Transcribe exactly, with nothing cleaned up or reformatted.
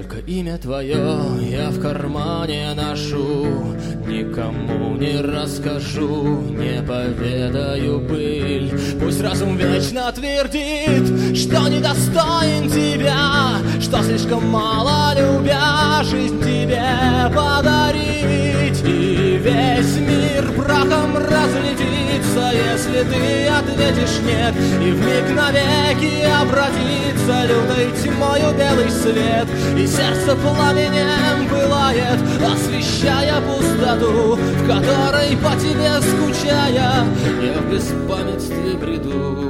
Только имя твое я в кармане ношу, никому не расскажу, не поведаю пыль. Пусть разум вечно твердит, что недостоин тебя, что слишком мало любя жизнь тебе подарить. И весь мир прахом разлетится, если ты ответишь нет, и вмиг навеки обратится лютой тьмою белый свет. И сердце пламенем пылает, освещая пустоту, в которой по тебе скучая я в беспамятстве бреду.